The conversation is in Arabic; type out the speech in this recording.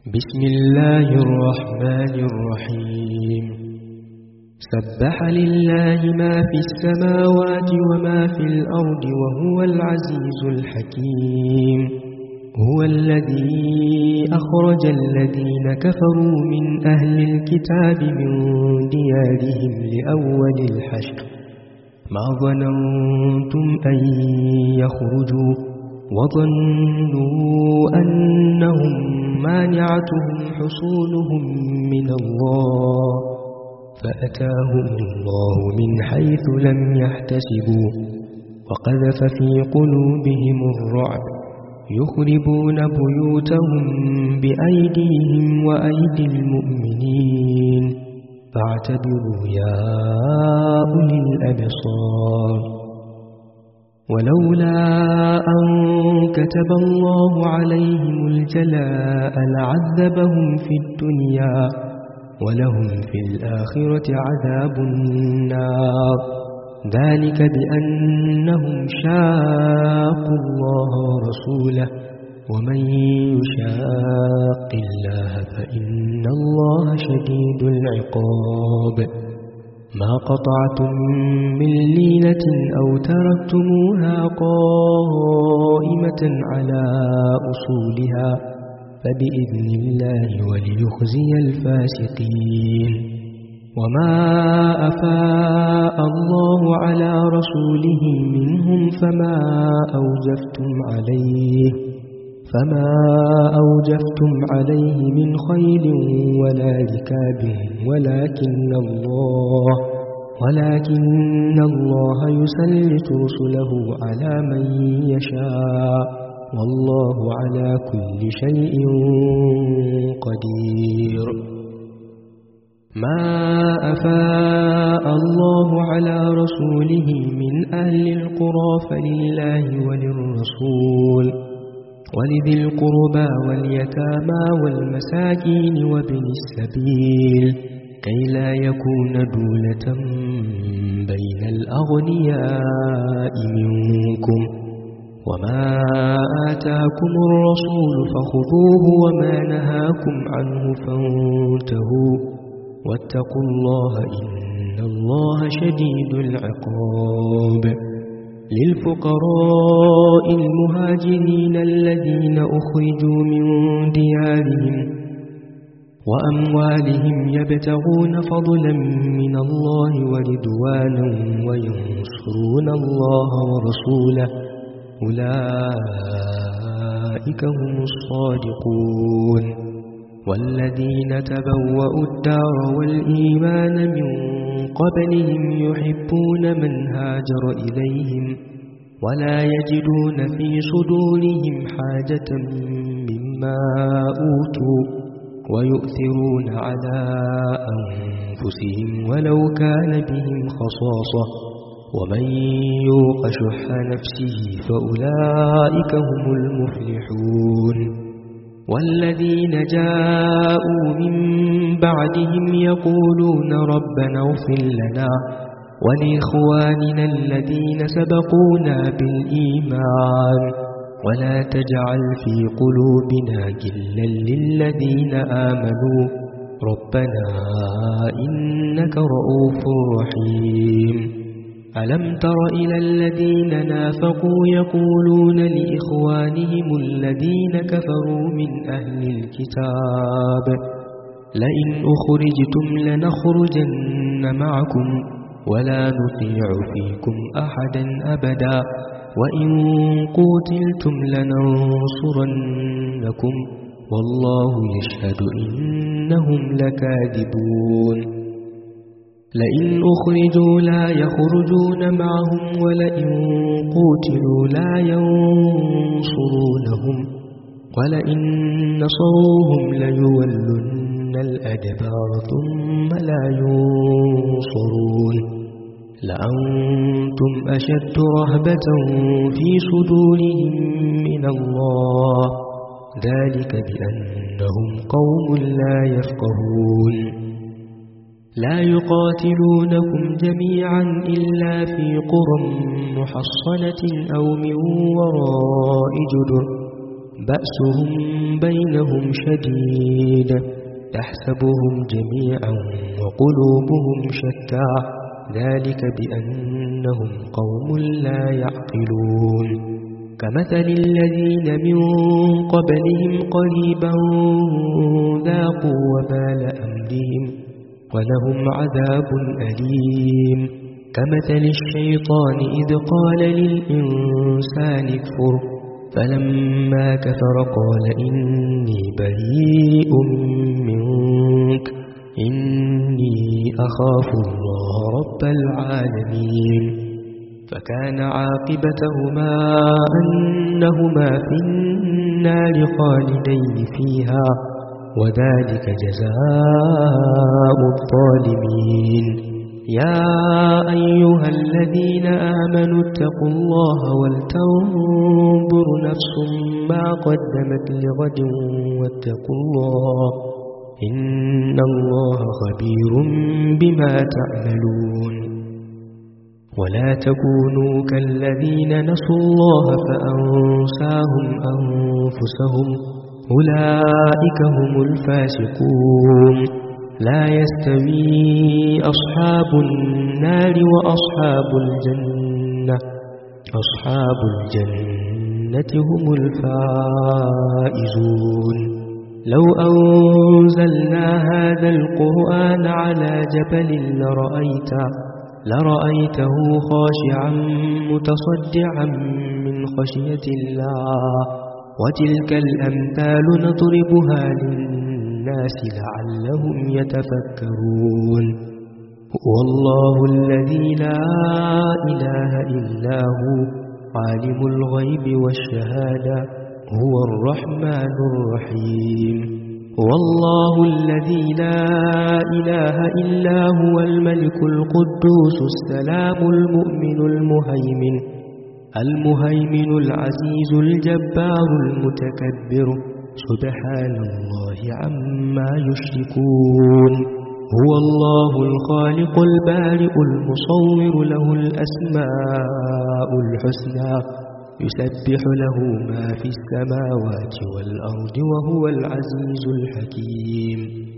بسم الله الرحمن الرحيم سبح لله ما في السماوات وما في الأرض وهو العزيز الحكيم هو الذي أخرج الذين كفروا من أهل الكتاب من ديارهم لأول الحشر ما ظننتم أن يخرجوا وظنوا أنهم مانعتهم حصونهم من الله فأتاهم الله من حيث لم يحتسبوا وقذف في قلوبهم الرعب يخربون بيوتهم بأيديهم وأيدي المؤمنين فاعتبروا يا أولي الأبصار ولولا أن كتب الله عليهم الجلاء لعذبهم في الدنيا ولهم في الآخرة عذاب النار ذلك بأنهم شاقوا الله ورسوله ومن يشاق الله فإن الله شديد العقاب ما قطعتم من لينة أو تركتموها قائمة على أصولها فبإذن الله وليخزي الفاسقين وما أفاء الله على رسوله منهم فما أوجفتم عليه من خيل ولا ركاب ولكن الله يسلط رسله على من يشاء والله على كل شيء قدير ما أفاء الله على رسوله من أهل القرى فلله وللرسول ولذي القربى واليتامى والمساكين وابن السبيل كي لا يكون دولة بين الأغنياء منكم وما آتاكم الرسول فخذوه وما نهاكم عنه فانتهوا واتقوا الله إن الله شديد العقاب للفقراء المهاجرين الذين أخرجوا من ديارهم وأموالهم يبتغون فضلا من الله ورضوانا وينصرون الله ورسوله أولئك هم الصادقون والذين تبوأوا الدار والإيمان من قبلهم يحبون من هاجر إليهم ولا يجدون في صدورهم حاجة مما أوتوا ويؤثرون على أنفسهم ولو كان بهم خصاصة ومن يوق شح نفسه فأولئك هم المفلحون والذين جاءوا من بعدهم يقولون ربنا اغفر لنا ولإخواننا الذين سبقونا بالإيمان ولا تجعل في قلوبنا غلا للذين آمنوا ربنا إنك رؤوف رحيم ألم تر إلى الذين نافقوا يقولون لإخوانهم الذين كفروا من أهل الكتاب لئن أخرجتم لنخرجن معكم ولا نطيع فيكم أحدا أبدا وإن قتلتم لننصرنكم والله يشهد إنهم لكاذبون لئن أخرجوا لا يخرجون معهم ولئن قتلوا لا ينصرونهم ولئن نصروهم ليولن الأدبار ثم لا ينصرون لأنتم أشد رهبة في صدورهم من الله ذلك بأنهم قوم لا يفقهون لا يقاتلونكم جميعا إلا في قرى محصنة أو من وراء جدر بأسهم بينهم شديد تحسبهم جميعا وقلوبهم شتى ذلك بأنهم قوم لا يعقلون كمثل الذين من قبلهم قريبا ذاقوا وبال أمرهم ولهم عذاب أليم كمثل الشيطان إذ قال للإنسان اكفر فلما كفر قال إني بريء منك إني أخاف الله رب العالمين فكان عاقبتهما أنهما في النار خالدين فيها وذلك جزاء الظالمين يا أيها الذين آمنوا اتقوا الله ولتنظر نفس ما قدمت لغد واتقوا الله إن الله خبير بما تعملون ولا تكونوا كالذين نسوا الله فأنساهم أنفسهم أولئك هم الفاسقون لا يستوي أصحاب النار وأصحاب الجنة أصحاب الجنة هم الفائزون لو أنزلنا هذا القرآن على جبل لرأيته خاشعا متصدعا من خشية الله وتلك الأمثال نضربها للناس لعلهم يتفكرون والله الذي لا إله إلا هو عالم الغيب والشهادة هو الرحمن الرحيم والله الذي لا إله إلا هو الملك القدوس السلام المؤمن المهيمن العزيز الجبار المتكبر سبحان الله عما يشركون هو الله الخالق البارئ المصور له الأسماء الحسنى يسبح له ما في السماوات والأرض وهو العزيز الحكيم